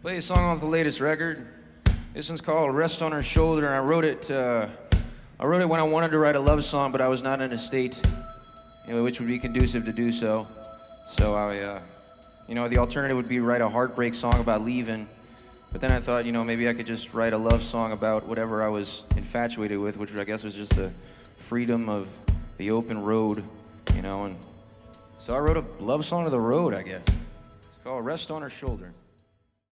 Play a song off the latest record. This one's called Rest on Her Shoulder, and I wrote it when I wanted to write a love song, but I was not in a state which would be conducive to do so. So the alternative would be write a heartbreak song about leaving. But then I thought, maybe I could just write a love song about whatever I was infatuated with, which I guess was just the freedom of the open road, and so I wrote a love song to the road, I guess. It's called Rest on Her Shoulder.